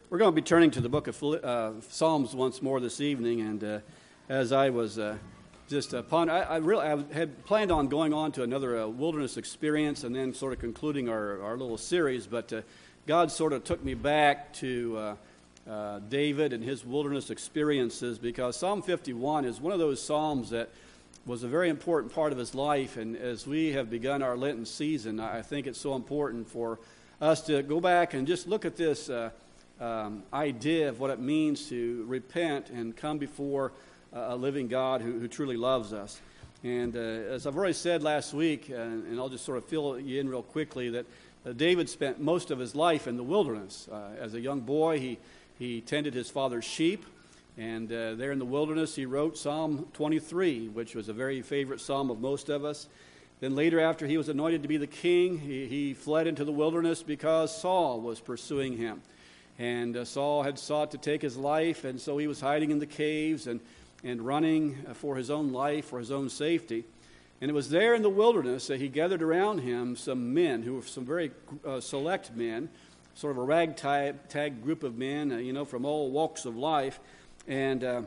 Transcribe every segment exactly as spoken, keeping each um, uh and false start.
We're going to be turning to the book of uh, Psalms once more this evening, and uh, as I was uh, just upon, I, I really I had planned on going on to another uh, wilderness experience and then sort of concluding our, our little series, but uh, God sort of took me back to uh, uh, David and his wilderness experiences, because Psalm fifty-one is one of those psalms that was a very important part of his life, and as we have begun our Lenten season, I think it's so important for us to go back and just look at this uh, Um, idea of what it means to repent and come before uh, a living God who, who truly loves us. And uh, as I've already said last week, uh, and I'll just sort of fill you in real quickly, that uh, David spent most of his life in the wilderness. Uh, as a young boy, he, he tended his father's sheep, and uh, there in the wilderness he wrote Psalm twenty-three, which was a very favorite psalm of most of us. Then later, after he was anointed to be the king, he, he fled into the wilderness because Saul was pursuing him. And uh, Saul had sought to take his life, and so he was hiding in the caves and, and running for his own life, for his own safety. And it was there in the wilderness that he gathered around him some men who were some very uh, select men, sort of a ragtag tag group of men, uh, you know, from all walks of life. And uh,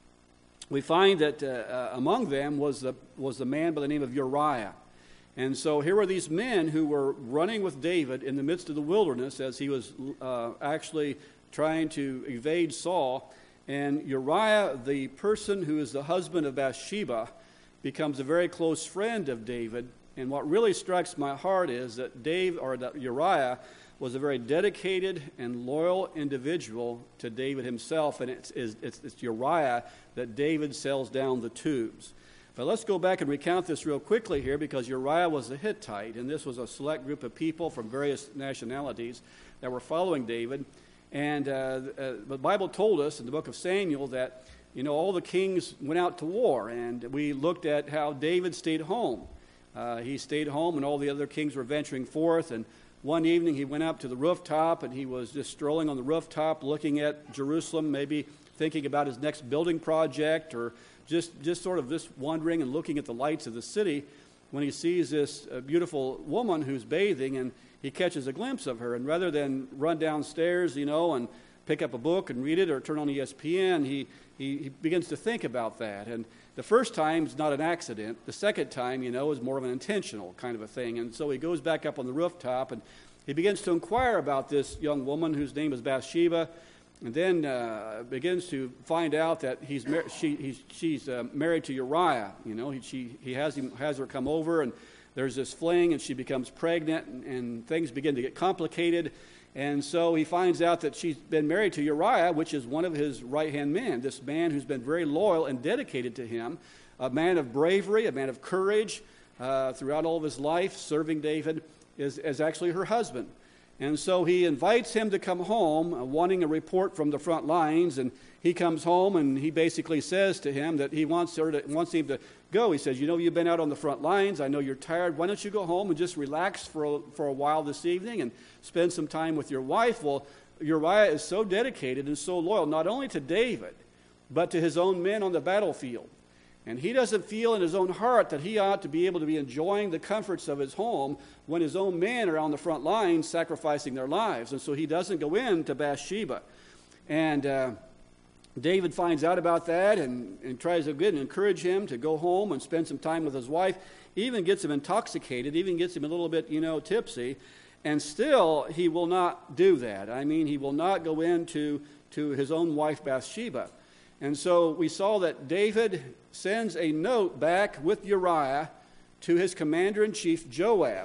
we find that uh, uh, among them was the, was the man by the name of Uriah. And so here were these men who were running with David in the midst of the wilderness as he was uh, actually trying to evade Saul. And Uriah, the person who is the husband of Bathsheba, becomes a very close friend of David. And what really strikes my heart is that Dave, or that Uriah was a very dedicated and loyal individual to David himself. And it's, it's, it's Uriah that David sells down the tubes. But let's go back and recount this real quickly here, because Uriah was a Hittite, and this was a select group of people from various nationalities that were following David. And uh, uh, the Bible told us in the book of Samuel that, you know, all the kings went out to war, and we looked at how David stayed home. Uh, he stayed home, and all the other kings were venturing forth. And one evening he went up to the rooftop, and he was just strolling on the rooftop, looking at Jerusalem, maybe thinking about his next building project, or just just sort of just wondering and looking at the lights of the city, when he sees this uh, beautiful woman who's bathing, and he catches a glimpse of her. And rather than run downstairs, you know, and pick up a book and read it or turn on E S P N, he, he, he begins to think about that. And the first time is not an accident. The second time, you know, is more of an intentional kind of a thing. And so he goes back up on the rooftop, and he begins to inquire about this young woman whose name is Bathsheba. And then uh, begins to find out that he's mar- she, he's, she's uh, married to Uriah. You know, he, she, he has him has her come over, and there's this fling, and she becomes pregnant, and, and things begin to get complicated. And so he finds out that she's been married to Uriah, which is one of his right-hand men, this man who's been very loyal and dedicated to him, a man of bravery, a man of courage uh, throughout all of his life, serving David, is, is actually her husband. And so he invites him to come home, uh, wanting a report from the front lines. And he comes home, and he basically says to him that he wants her to, wants him to go. He says, you know, you've been out on the front lines. I know you're tired. Why don't you go home and just relax for a, for a while this evening and spend some time with your wife? Well, Uriah is so dedicated and so loyal, not only to David, but to his own men on the battlefield. And he doesn't feel in his own heart that he ought to be able to be enjoying the comforts of his home when his own men are on the front lines sacrificing their lives. And so he doesn't go in to Bathsheba. And uh, David finds out about that and, and tries to again encourage him to go home and spend some time with his wife. Even gets him intoxicated, even gets him a little bit, you know, tipsy. And still he will not do that. I mean, he will not go in to, to his own wife Bathsheba. And so we saw that David sends a note back with Uriah to his commander-in-chief Joab,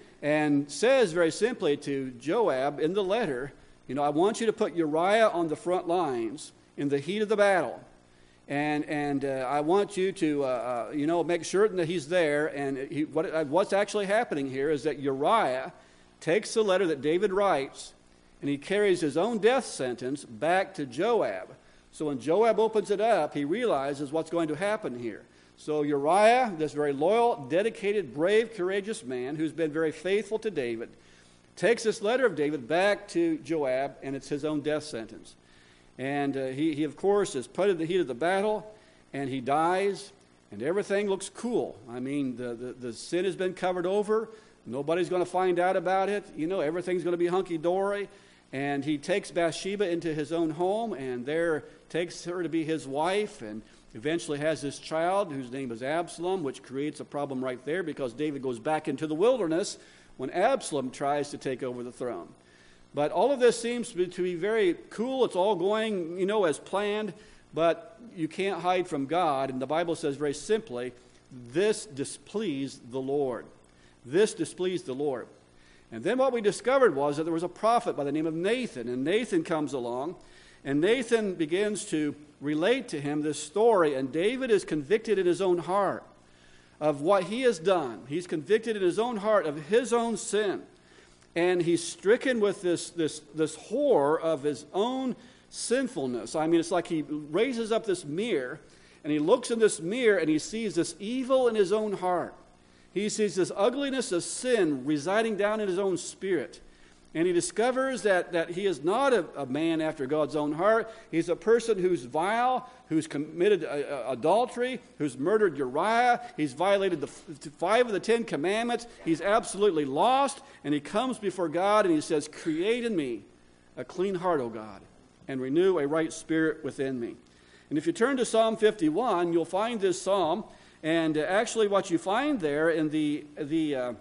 and says very simply to Joab in the letter, you know, I want you to put Uriah on the front lines in the heat of the battle. And and uh, I want you to, uh, uh, you know, make certain that he's there. And he, what, uh, what's actually happening here is that Uriah takes the letter that David writes, and he carries his own death sentence back to Joab. So when Joab opens it up, he realizes what's going to happen here. So Uriah, this very loyal, dedicated, brave, courageous man who's been very faithful to David, takes this letter of David back to Joab, and it's his own death sentence. And uh, he, he, of course, is put in the heat of the battle, and he dies, and everything looks cool. I mean, the, the, the sin has been covered over. Nobody's going to find out about it. You know, everything's going to be hunky-dory. And he takes Bathsheba into his own home, and there takes her to be his wife, and eventually has this child whose name is Absalom, which creates a problem right there because David goes back into the wilderness when Absalom tries to take over the throne. But all of this seems to be, to be very cool. It's all going, you know, as planned, but you can't hide from God. And the Bible says very simply, this displeased the Lord. This displeased the Lord. And then what we discovered was that there was a prophet by the name of Nathan, and Nathan comes along, and Nathan begins to relate to him this story, and David is convicted in his own heart of what he has done. He's convicted in his own heart of his own sin, and he's stricken with this, this, this horror of his own sinfulness. I mean, it's like he raises up this mirror, and he looks in this mirror, and he sees this evil in his own heart. He sees this ugliness of sin residing down in his own spirit. And he discovers that, that he is not a, a man after God's own heart. He's a person who's vile, who's committed a, a, adultery, who's murdered Uriah. He's violated the five of the Ten Commandments. He's absolutely lost. And he comes before God and he says, create in me a clean heart, O God, and renew a right spirit within me. And if you turn to Psalm fifty-one, you'll find this psalm. And uh, actually what you find there in the... the uh,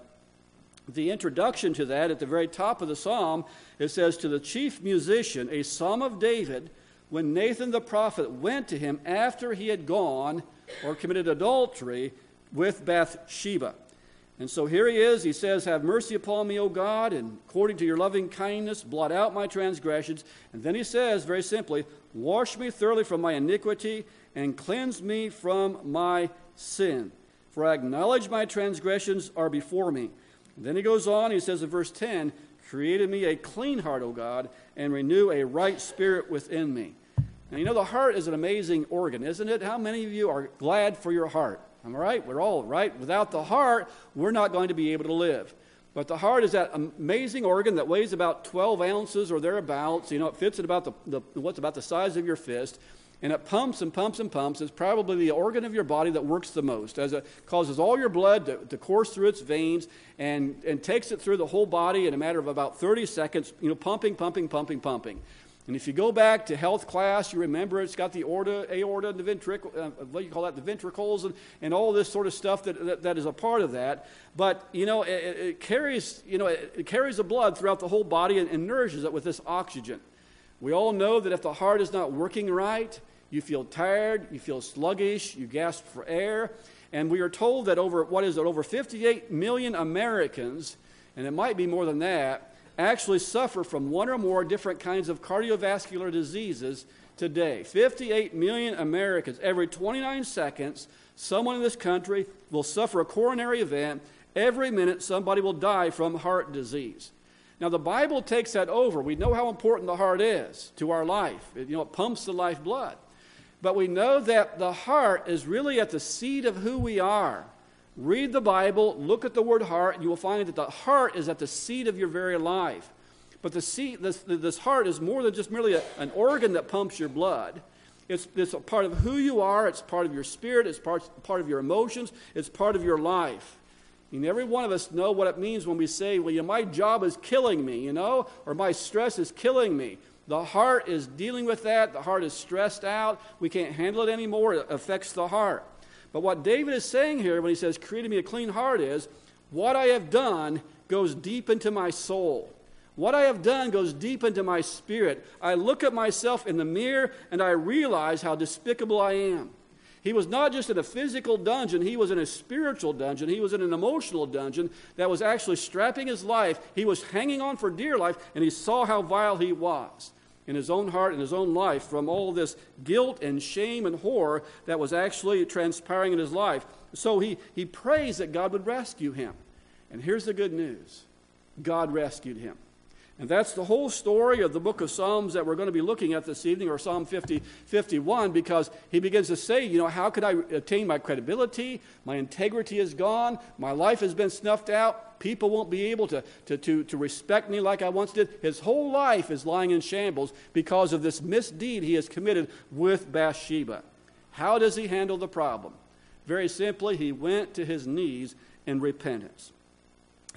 The introduction to that, at the very top of the psalm, it says, to the chief musician, a psalm of David, when Nathan the prophet went to him after he had gone or committed adultery with Bathsheba. And so here he is, he says, have mercy upon me, O God, and according to your loving kindness, blot out my transgressions. And then he says, very simply, wash me thoroughly from my iniquity and cleanse me from my sin. For I acknowledge my transgressions are before me. Then he goes on, he says in verse ten, create in me a clean heart, O God, and renew a right spirit within me. Now, you know, the heart is an amazing organ, isn't it? How many of you are glad for your heart? Am I right? We're all right. Without the heart, we're not going to be able to live. But the heart is that amazing organ that weighs about twelve ounces or thereabouts. You know, it fits in about the, the what's about the size of your fist. And it pumps and pumps and pumps. It's probably the organ of your body that works the most, as it causes all your blood to, to course through its veins and, and takes it through the whole body in a matter of about thirty seconds, you know, pumping, pumping, pumping, pumping. And if you go back to health class, you remember it's got the aorta, aorta and the ventricle, uh, what do you call that, the ventricles and, and all this sort of stuff that, that, that is a part of that. But, you know, it, it carries, you know, it, it carries the blood throughout the whole body and, and nourishes it with this oxygen. We all know that if the heart is not working right, you feel tired, you feel sluggish, you gasp for air. And we are told that over, what is it, over fifty-eight million Americans, and it might be more than that, actually suffer from one or more different kinds of cardiovascular diseases today. fifty-eight million Americans. Every twenty-nine seconds, someone in this country will suffer a coronary event. Every minute, somebody will die from heart disease. Now, the Bible takes that over. We know how important the heart is to our life. It, you know, it pumps the lifeblood. But we know that the heart is really at the seat of who we are. Read the Bible, look at the word heart, and you will find that the heart is at the seat of your very life. But the seat, this, this heart is more than just merely a, an organ that pumps your blood. It's, it's a part of who you are. It's part of your spirit. It's part, part of your emotions. It's part of your life. And every one of us know what it means when we say, well, you know, my job is killing me, you know, or my stress is killing me. The heart is dealing with that. The heart is stressed out. We can't handle it anymore. It affects the heart. But what David is saying here when he says, create me a clean heart is, what I have done goes deep into my soul. What I have done goes deep into my spirit. I look at myself in the mirror and I realize how despicable I am. He was not just in a physical dungeon, he was in a spiritual dungeon. He was in an emotional dungeon that was actually strapping his life. He was hanging on for dear life, and he saw how vile he was in his own heart and his own life from all this guilt and shame and horror that was actually transpiring in his life. So he, he prays that God would rescue him. And here's the good news. God rescued him. And that's the whole story of the book of Psalms that we're going to be looking at this evening, or Psalm fifty, fifty-one, because he begins to say, you know, how could I attain my credibility? My integrity is gone. My life has been snuffed out. People won't be able to, to, to, to respect me like I once did. His whole life is lying in shambles because of this misdeed he has committed with Bathsheba. How does he handle the problem? Very simply, he went to his knees in repentance.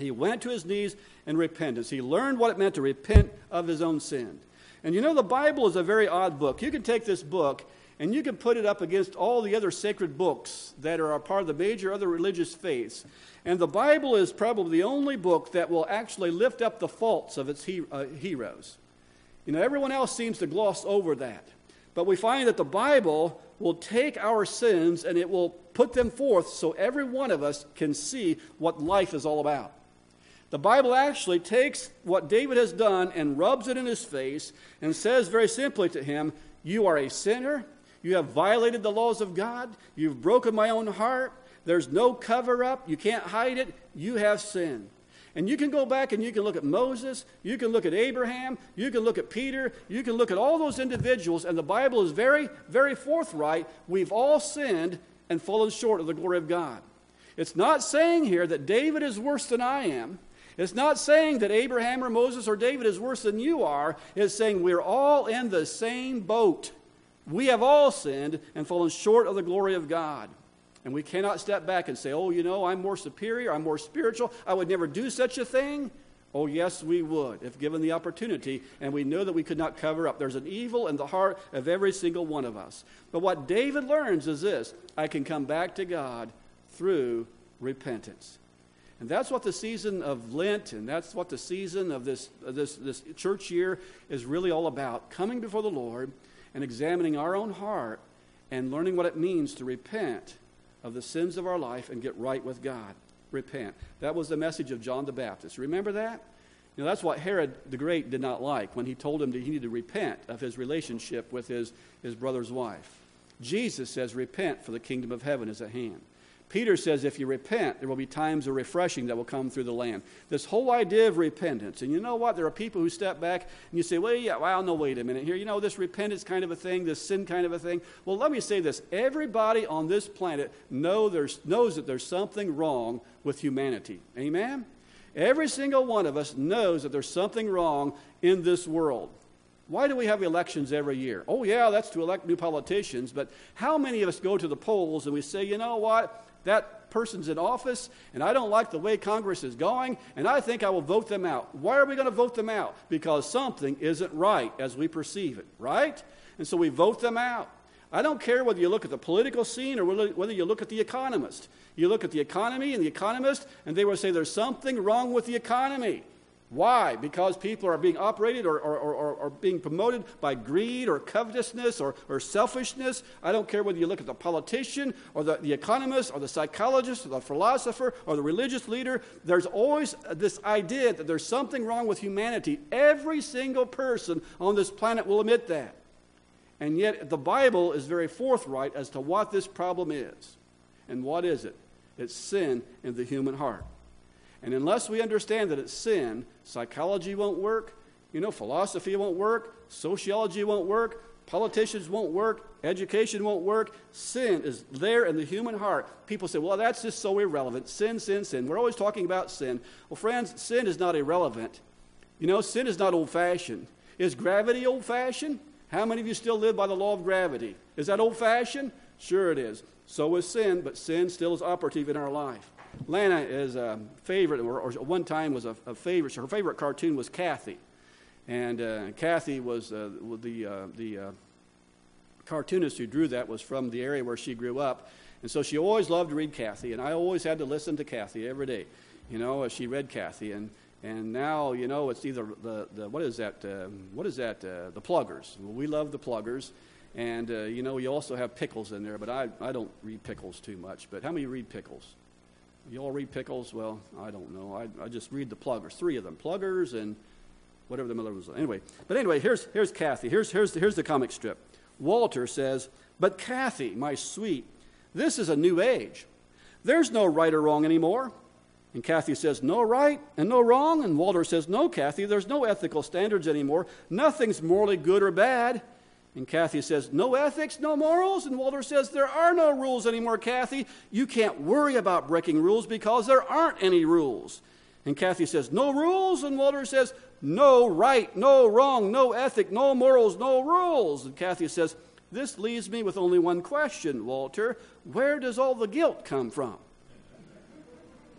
He went to his knees in repentance. He learned what it meant to repent of his own sin. And you know, the Bible is a very odd book. You can take this book and you can put it up against all the other sacred books that are a part of the major other religious faiths. And the Bible is probably the only book that will actually lift up the faults of its he- uh, heroes. You know, everyone else seems to gloss over that. But we find that the Bible will take our sins and it will put them forth so every one of us can see what life is all about. The Bible actually takes what David has done and rubs it in his face and says very simply to him, you are a sinner. You have violated the laws of God. You've broken my own heart. There's no cover-up. You can't hide it. You have sinned. And you can go back and you can look at Moses. You can look at Abraham. You can look at Peter. You can look at all those individuals. And the Bible is very, very forthright. We've all sinned and fallen short of the glory of God. It's not saying here that David is worse than I am. It's not saying that Abraham or Moses or David is worse than you are. It's saying we're all in the same boat. We have all sinned and fallen short of the glory of God. And we cannot step back and say, oh, you know, I'm more superior, I'm more spiritual, I would never do such a thing. Oh, yes, we would, if given the opportunity, and we know that we could not cover up. There's an evil in the heart of every single one of us. But what David learns is this: I can come back to God through repentance. And that's what the season of Lent, and that's what the season of this, uh, this, this church year is really all about, coming before the Lord and examining our own heart and learning what it means to repent of the sins of our life and get right with God. Repent. That was the message of John the Baptist. Remember that? You know, that's what Herod the Great did not like when he told him that he needed to repent of his relationship with his, his brother's wife. Jesus says, repent, for the kingdom of heaven is at hand. Peter says, if you repent, there will be times of refreshing that will come through the land. This whole idea of repentance. And you know what? There are people who step back and you say, well, yeah, well, no, wait a minute here. You know, this repentance kind of a thing, this sin kind of a thing. Well, let me say this. Everybody on this planet know there's, knows that there's something wrong with humanity. Amen? Every single one of us knows that there's something wrong in this world. Why do we have elections every year? Oh, yeah, that's to elect new politicians. But how many of us go to the polls and we say, you know what? That person's in office, and I don't like the way Congress is going, and I think I will vote them out. Why are we going to vote them out? Because something isn't right as we perceive it, right? And so we vote them out. I don't care whether you look at the political scene or whether you look at the economist. You look at the economy and the economist, and they will say there's something wrong with the economy. Why? Because people are being operated or, or, or, or being promoted by greed or covetousness or, or selfishness. I don't care whether you look at the politician or the, the economist or the psychologist or the philosopher or the religious leader. There's always this idea that there's something wrong with humanity. Every single person on this planet will admit that. And yet the Bible is very forthright as to what this problem is. And what is it? It's sin in the human heart. And unless we understand that it's sin, psychology won't work, you know, philosophy won't work, sociology won't work, politicians won't work, education won't work. Sin is there in the human heart. People say, well, that's just so irrelevant. Sin, sin, sin. We're always talking about sin. Well, friends, sin is not irrelevant. You know, sin is not old-fashioned. Is gravity old-fashioned? How many of you still live by the law of gravity? Is that old-fashioned? Sure it is. So is sin, but sin still is operative in our life. Lana is a favorite, or, or one time was a, a favorite. Her favorite cartoon was Kathy, and uh, Kathy was uh, the uh, the uh, cartoonist who drew that was from the area where she grew up, and so she always loved to read Kathy, and I always had to listen to Kathy every day, you know, as she read Kathy, and and now you know it's either the, the what is that um, what is that uh, the Pluggers. Well, we love the Pluggers, and uh, you know you also have Pickles in there, but I I don't read Pickles too much. But how many read Pickles? You all read Pickles? Well, I don't know. I, I just read the Pluggers, three of them, Pluggers and whatever the other was. Anyway, but anyway, here's here's Kathy. Here's here's here's the comic strip. Walter says, "But Kathy, my sweet, this is a new age. There's no right or wrong anymore." And Kathy says, "No right and no wrong." And Walter says, "No, Kathy, there's no ethical standards anymore. Nothing's morally good or bad." And Kathy says, "No ethics, no morals?" And Walter says, "There are no rules anymore, Kathy. You can't worry about breaking rules because there aren't any rules." And Kathy says, "No rules?" And Walter says, "No right, no wrong, no ethic, no morals, no rules." And Kathy says, "This leaves me with only one question, Walter. Where does all the guilt come from?"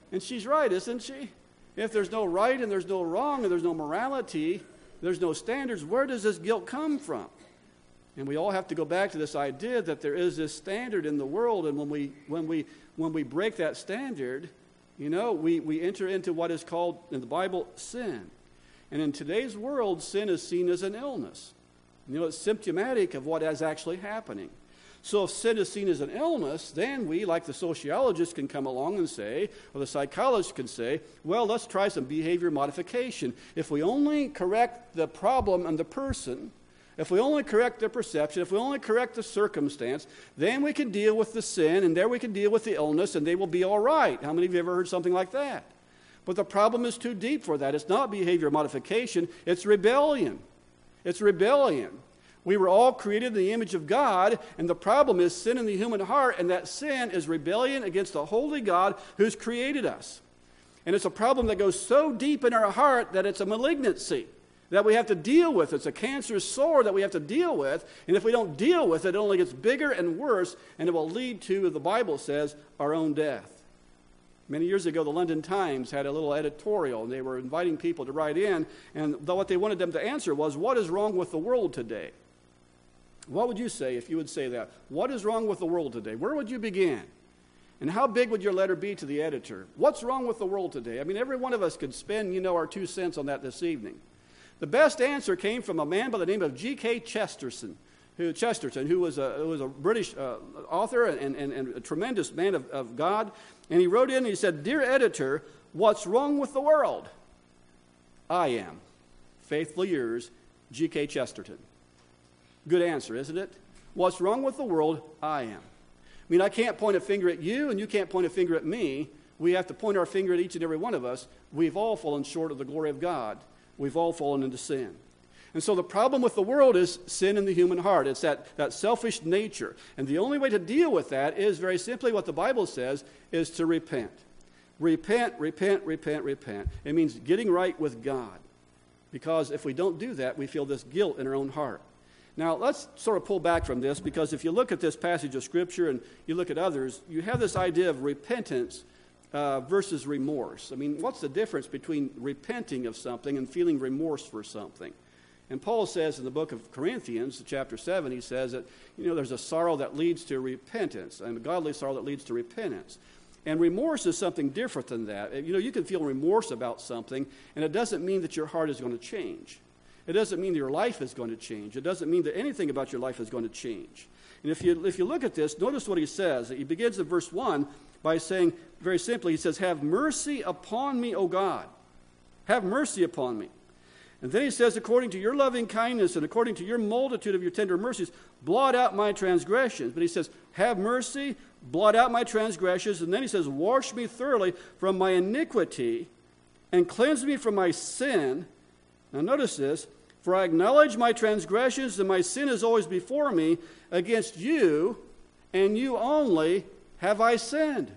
And she's right, isn't she? If there's no right and there's no wrong and there's no morality, there's no standards, where does this guilt come from? And we all have to go back to this idea that there is this standard in the world, and when we when we when we break that standard, you know, we, we enter into what is called in the Bible sin. And in today's world, sin is seen as an illness. You know, it's symptomatic of what is actually happening. So if sin is seen as an illness, then we, like the sociologists, can come along and say, or the psychologists can say, well, let's try some behavior modification. If we only correct the problem and the person, if we only correct the perception, if we only correct the circumstance, then we can deal with the sin, and there we can deal with the illness, and they will be all right. How many of you ever heard something like that? But the problem is too deep for that. It's not behavior modification. It's rebellion. It's rebellion. We were all created in the image of God, and the problem is sin in the human heart, and that sin is rebellion against the holy God who's created us. And it's a problem that goes so deep in our heart that it's a malignancy that we have to deal with. It's a cancerous sore that we have to deal with, and if we don't deal with it, it only gets bigger and worse, and it will lead to, the Bible says, our own death. Many years ago, the London Times had a little editorial, and they were inviting people to write in, and what they wanted them to answer was, what is wrong with the world today? What would you say if you would say that? What is wrong with the world today? Where would you begin? And how big would your letter be to the editor? What's wrong with the world today? I mean, every one of us could spend, you know, our two cents on that this evening. The best answer came from a man by the name of G K Chesterton, who, Chesterton, who was a, who was a British uh, author and, and, and a tremendous man of, of God. And he wrote in and he said, "Dear editor, what's wrong with the world? I am. Faithfully yours, G K Chesterton." Good answer, isn't it? What's wrong with the world? I am. I mean, I can't point a finger at you, and you can't point a finger at me. We have to point our finger at each and every one of us. We've all fallen short of the glory of God. We've all fallen into sin. And so the problem with the world is sin in the human heart. It's that, that selfish nature. And the only way to deal with that is very simply what the Bible says, is to repent. Repent, repent, repent, repent. It means getting right with God. Because if we don't do that, we feel this guilt in our own heart. Now, let's sort of pull back from this, because if you look at this passage of Scripture and you look at others, you have this idea of repentance uh, versus remorse. I mean, what's the difference between repenting of something and feeling remorse for something? And Paul says in the book of Corinthians, chapter seven, he says that, you know, there's a sorrow that leads to repentance, and a godly sorrow that leads to repentance. And remorse is something different than that. You know, you can feel remorse about something, and it doesn't mean that your heart is going to change. It doesn't mean that your life is going to change. It doesn't mean that anything about your life is going to change. And if you if you look at this, notice what he says. He begins in verse one by saying, very simply, he says, "Have mercy upon me, O God. Have mercy upon me." And then he says, "According to your loving kindness and according to your multitude of your tender mercies, blot out my transgressions." But he says, "Have mercy, blot out my transgressions." And then he says, "Wash me thoroughly from my iniquity and cleanse me from my sin." Now notice this. "For I acknowledge my transgressions, and my sin is always before me. Against you, and you only, have I sinned."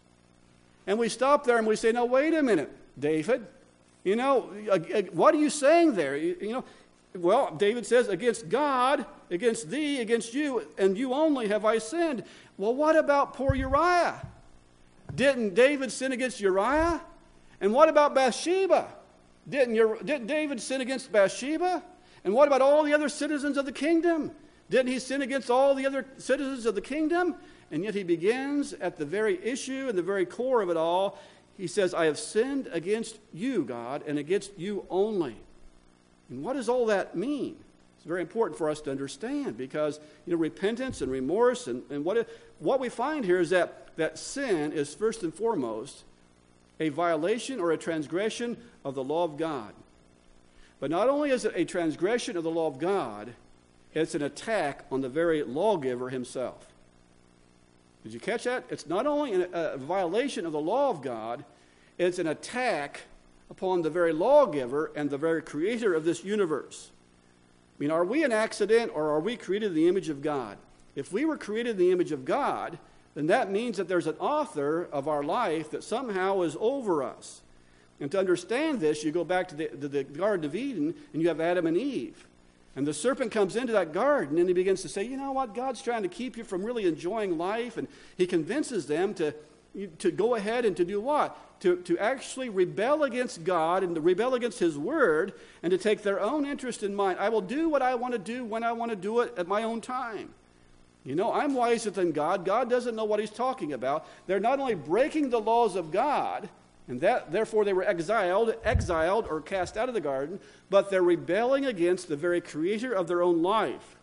And we stop there and we say, "Now wait a minute, David. You know, what are you saying there? You, you know, well, David says, against God, against thee, against you, and you only have I sinned." Well, what about poor Uriah? Didn't David sin against Uriah? And what about Bathsheba? Didn't, your, didn't David sin against Bathsheba? And what about all the other citizens of the kingdom? Didn't he sin against all the other citizens of the kingdom? And yet he begins at the very issue and the very core of it all. He says, "I have sinned against you, God, and against you only." And what does all that mean? It's very important for us to understand, because, you know, repentance and remorse, and, and what, it, what we find here is that, that sin is first and foremost a violation or a transgression of the law of God. But not only is it a transgression of the law of God, it's an attack on the very lawgiver himself. Did you catch that? It's not only a, a violation of the law of God, it's an attack upon the very lawgiver and the very creator of this universe. I mean, are we an accident, or are we created in the image of God? If we were created in the image of God, then that means that there's an author of our life that somehow is over us. And to understand this, you go back to the, to the Garden of Eden, and you have Adam and Eve. And the serpent comes into that garden, and he begins to say, you know what, God's trying to keep you from really enjoying life. And he convinces them to, to go ahead and to do what? to, to actually rebel against God and to rebel against His Word and to take their own interest in mind. I will do what I want to do when I want to do it at my own time. You know, I'm wiser than God. God doesn't know what He's talking about. They're not only breaking the laws of God, and that therefore they were exiled, exiled or cast out of the garden, but they're rebelling against the very creator of their own life.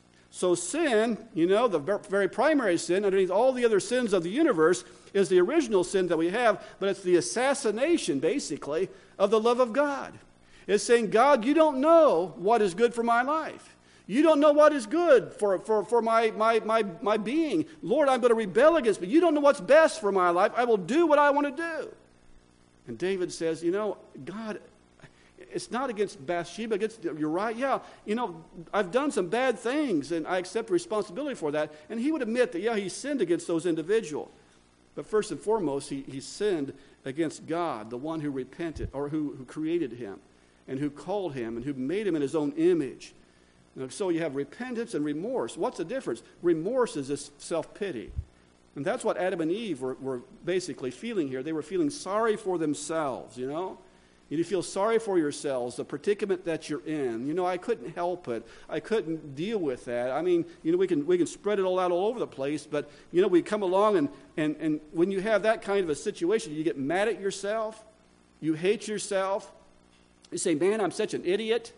So sin, you know, the very primary sin, underneath all the other sins of the universe, is the original sin that we have, but it's the assassination, basically, of the love of God. It's saying, God, you don't know what is good for my life. You don't know what is good for, for, for my, my, my, my being. Lord, I'm going to rebel against, but you don't know what's best for my life. I will do what I want to do. And David says, you know, God, it's not against Bathsheba, against Uriah. Yeah, you know, I've done some bad things, and I accept responsibility for that. And he would admit that, yeah, he sinned against those individuals. But first and foremost, he, he sinned against God, the one who repented, or who, who created him, and who called him, and who made him in his own image. You know, so you have repentance and remorse. What's the difference? Remorse is this self-pity. And that's what Adam and Eve were, were basically feeling here. They were feeling sorry for themselves, you know. You feel sorry for yourselves, the predicament that you're in. You know, I couldn't help it. I couldn't deal with that. I mean, you know, we can we can spread it all out all over the place, but, you know, we come along and, and, and when you have that kind of a situation, you get mad at yourself. You hate yourself. You say, man, I'm such an idiot.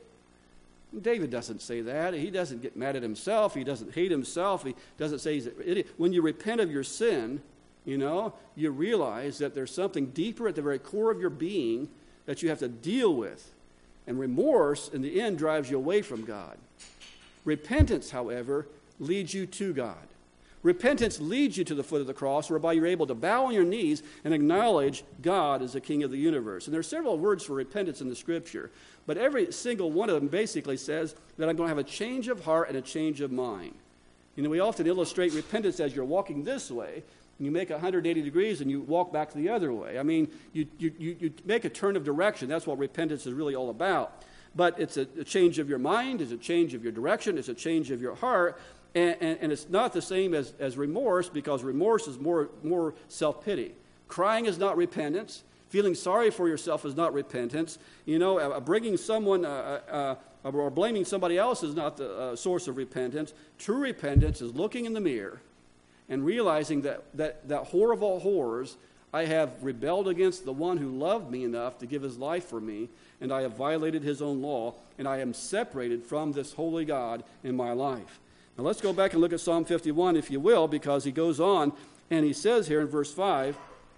David doesn't say that. He doesn't get mad at himself. He doesn't hate himself. He doesn't say he's an idiot. When you repent of your sin, you know, you realize that there's something deeper at the very core of your being that you have to deal with. And remorse, in the end, drives you away from God. Repentance, however, leads you to God. Repentance leads you to the foot of the cross, whereby you're able to bow on your knees and acknowledge God as the King of the universe. And there are several words for repentance in the Scripture, but every single one of them basically says that I'm going to have a change of heart and a change of mind. You know, we often illustrate repentance as you're walking this way, and you make one hundred eighty degrees and you walk back the other way. I mean, you, you, you make a turn of direction. That's what repentance is really all about. But it's a, a change of your mind, it's a change of your direction, it's a change of your heart, and, and, and it's not the same as, as remorse, because remorse is more, more self-pity. Crying is not repentance. Feeling sorry for yourself is not repentance. You know, uh, bringing someone uh, uh, or blaming somebody else is not the uh, source of repentance. True repentance is looking in the mirror and realizing that, that, that horror of all horrors, I have rebelled against the one who loved me enough to give his life for me, and I have violated his own law, and I am separated from this holy God in my life. Now let's go back and look at Psalm fifty-one, if you will, because he goes on, and he says here in verse five,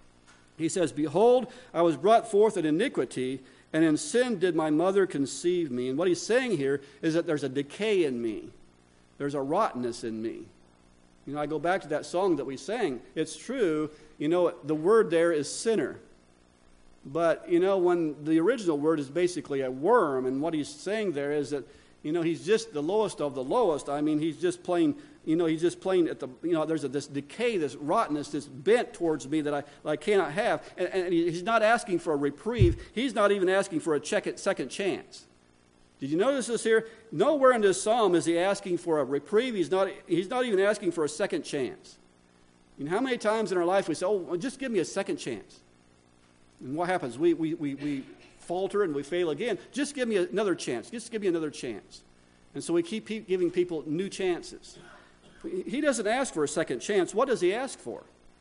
he says, behold, I was brought forth in iniquity, and in sin did my mother conceive me. And what he's saying here is that there's a decay in me. There's a rottenness in me. You know, I go back to that song that we sang. It's true, you know, the word there is sinner. But, you know, when the original word is basically a worm, and what he's saying there is that, you know, he's just the lowest of the lowest. I mean, he's just plain, you know, he's just plain at the, you know, there's a, this decay, this rottenness, this bent towards me that I, that I cannot have. And, and he's not asking for a reprieve. He's not even asking for a check at second chance. Did you notice this here? Nowhere in this psalm is he asking for a reprieve. He's not, he's not even asking for a second chance. You know, how many times in our life we say, oh, well, just give me a second chance. And what happens? We, we, we, we falter and we fail again. Just give me another chance. Just give me another chance. And so we keep giving people new chances. He doesn't ask for a second chance. What does he ask for?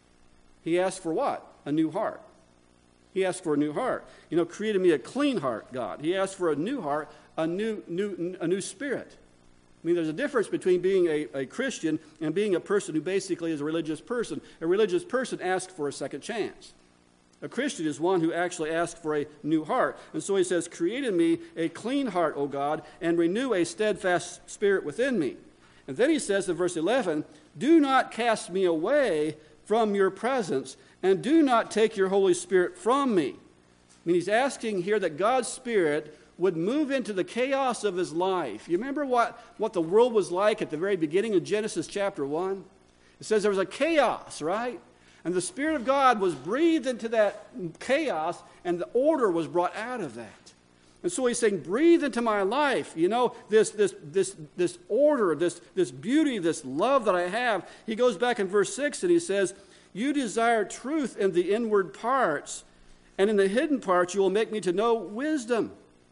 He asks for what? A new heart. He asks for a new heart. You know, created me a clean heart, God. He asks for a new heart, a new, new, a new spirit. I mean, there's a difference between being a, a Christian and being a person who basically is a religious person. A religious person asks for a second chance. A Christian is one who actually asks for a new heart. And so he says, create in me a clean heart, O God, and renew a steadfast spirit within me. And then he says in verse eleven, do not cast me away from your presence, and do not take your Holy Spirit from me. I mean, he's asking here that God's Spirit would move into the chaos of his life. You remember what, what the world was like at the very beginning of Genesis chapter one? It says there was a chaos, right? And the Spirit of God was breathed into that chaos, and the order was brought out of that. And so he's saying, breathe into my life, you know, this this this this order, this, this beauty, this love that I have. He goes back in verse six and he says, you desire truth in the inward parts. And in the hidden parts, you will make me to know wisdom.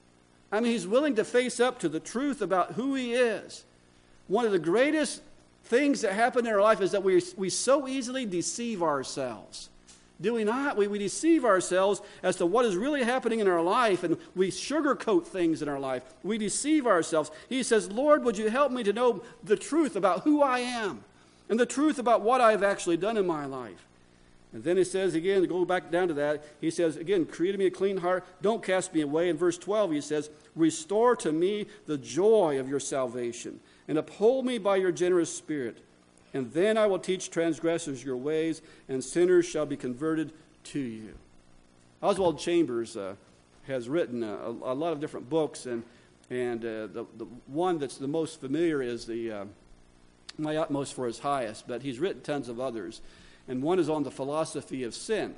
I mean, he's willing to face up to the truth about who he is. One of the greatest things that happen in our life is that we, we so easily deceive ourselves. Do we not? We, we deceive ourselves as to what is really happening in our life, and we sugarcoat things in our life. We deceive ourselves. He says, Lord, would you help me to know the truth about who I am and the truth about what I've actually done in my life. And then he says again, to go back down to that, he says, again, create in me a clean heart. Don't cast me away. In verse twelve, he says, restore to me the joy of your salvation and uphold me by your generous spirit. And then I will teach transgressors your ways, and sinners shall be converted to you. Oswald Chambers uh, has written a, a lot of different books, and and uh, the, the one that's the most familiar is the uh, My Utmost for His Highest, but he's written tons of others. And one is on the philosophy of sin,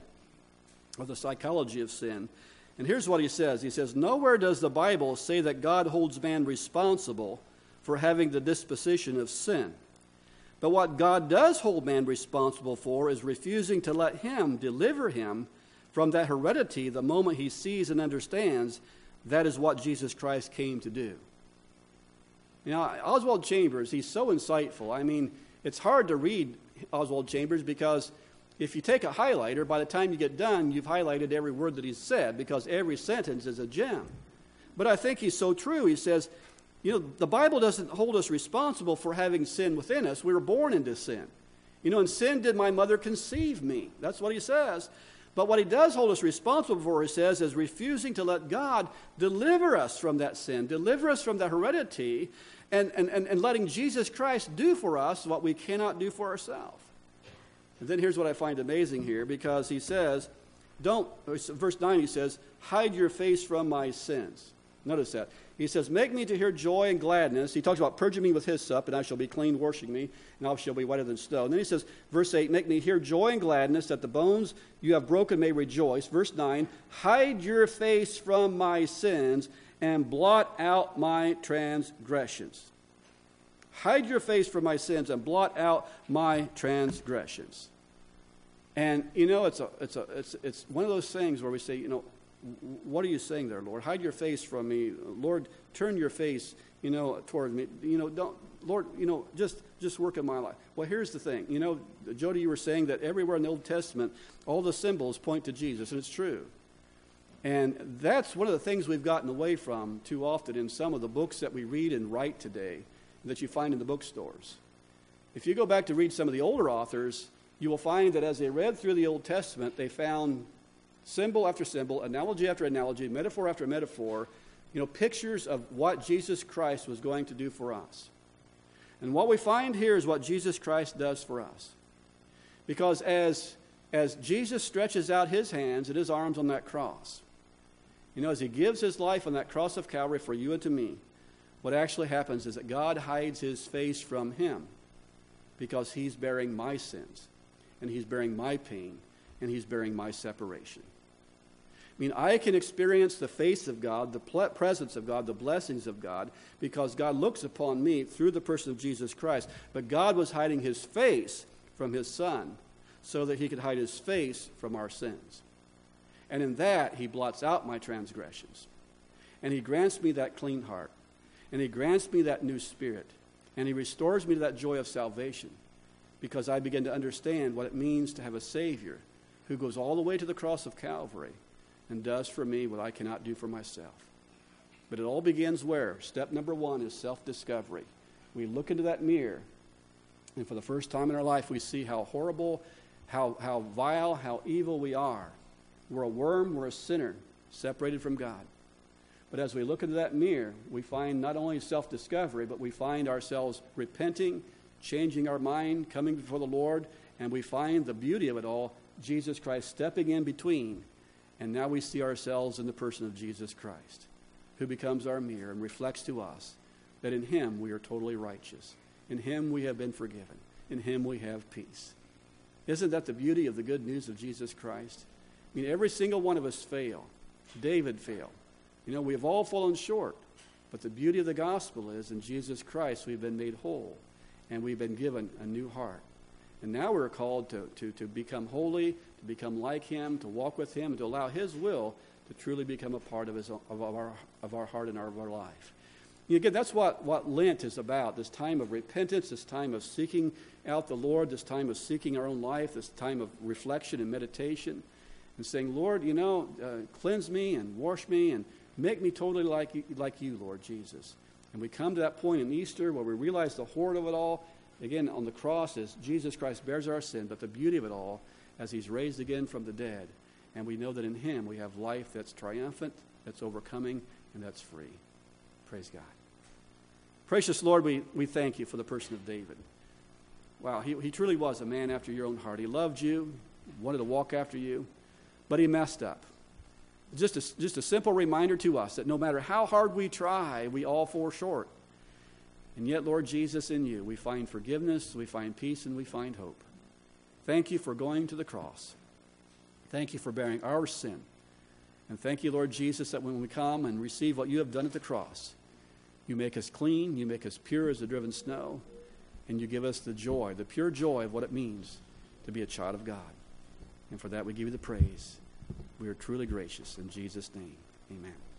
or the psychology of sin. And here's what he says. He says, nowhere does the Bible say that God holds man responsible for having the disposition of sin. But what God does hold man responsible for is refusing to let him deliver him from that heredity the moment he sees and understands that is what Jesus Christ came to do. You know, Oswald Chambers, he's so insightful. I mean, it's hard to read Oswald Chambers because if you take a highlighter, by the time you get done, you've highlighted every word that he's said because every sentence is a gem. But I think he's so true. He says, you know, the Bible doesn't hold us responsible for having sin within us. We were born into sin. You know, in sin did my mother conceive me. That's what he says. But what he does hold us responsible for, he says, is refusing to let God deliver us from that sin, deliver us from that heredity, and, and, and, and letting Jesus Christ do for us what we cannot do for ourselves. And then here's what I find amazing here, because he says, don't, verse nine he says, hide your face from my sins. Notice that. He says, make me to hear joy and gladness. He talks about purging me with hyssop, and I shall be clean, washing me, and I shall be whiter than snow. And then he says, verse eight, make me hear joy and gladness, that the bones you have broken may rejoice. Verse nine, hide your face from my sins, and blot out my transgressions. Hide your face from my sins, and blot out my transgressions. And, you know, it's a, it's a, it's, it's one of those things where we say, you know, what are you saying there, Lord? Hide your face from me. Lord, turn your face, you know, towards me. You know, don't, Lord, you know, just, just work in my life. Well, here's the thing. You know, Jody, you were saying that everywhere in the Old Testament, all the symbols point to Jesus, and it's true. And that's one of the things we've gotten away from too often in some of the books that we read and write today that you find in the bookstores. If you go back to read some of the older authors, you will find that as they read through the Old Testament, they found symbol after symbol, analogy after analogy, metaphor after metaphor, you know, pictures of what Jesus Christ was going to do for us. And what we find here is what Jesus Christ does for us. Because as, as Jesus stretches out his hands and his arms on that cross, you know, as he gives his life on that cross of Calvary for you and to me, what actually happens is that God hides his face from him because he's bearing my sins, and he's bearing my pain, and he's bearing my separation. I mean, I can experience the face of God, the presence of God, the blessings of God, because God looks upon me through the person of Jesus Christ. But God was hiding his face from his Son so that he could hide his face from our sins. And in that, he blots out my transgressions. And he grants me that clean heart. And he grants me that new spirit. And he restores me to that joy of salvation, because I begin to understand what it means to have a Savior who goes all the way to the cross of Calvary and does for me what I cannot do for myself. But it all begins where? Step number one is self-discovery. We look into that mirror, and for the first time in our life, we see how horrible, how, how vile, how evil we are. We're a worm, we're a sinner, separated from God. But as we look into that mirror, we find not only self-discovery, but we find ourselves repenting, changing our mind, coming before the Lord, and we find the beauty of it all, Jesus Christ stepping in between. And now we see ourselves in the person of Jesus Christ, who becomes our mirror and reflects to us that in him we are totally righteous. In him we have been forgiven. In him we have peace. Isn't that the beauty of the good news of Jesus Christ? I mean, every single one of us fail. David failed. You know, we have all fallen short. But the beauty of the gospel is in Jesus Christ we've been made whole, and we've been given a new heart. And now we're called to, to, to become holy, to become like him, to walk with him, and to allow his will to truly become a part of, his, of, our, of our heart and our, of our life. You know, again, that's what, what Lent is about, this time of repentance, this time of seeking out the Lord, this time of seeking our own life, this time of reflection and meditation, and saying, Lord, you know, uh, cleanse me and wash me and make me totally like you, like you, Lord Jesus. And we come to that point in Easter where we realize the horror of it all. Again, on the cross, as Jesus Christ bears our sin, but the beauty of it all as he's raised again from the dead. And we know that in him we have life that's triumphant, that's overcoming, and that's free. Praise God. Precious Lord, we, we thank you for the person of David. Wow, he, he truly was a man after your own heart. He loved you, wanted to walk after you, but he messed up. Just a, just a simple reminder to us that no matter how hard we try, we all fall short. And yet, Lord Jesus, in you, we find forgiveness, we find peace, and we find hope. Thank you for going to the cross. Thank you for bearing our sin. And thank you, Lord Jesus, that when we come and receive what you have done at the cross, you make us clean, you make us pure as the driven snow, and you give us the joy, the pure joy of what it means to be a child of God. And for that we give you the praise. We are truly gracious. In Jesus' name, amen.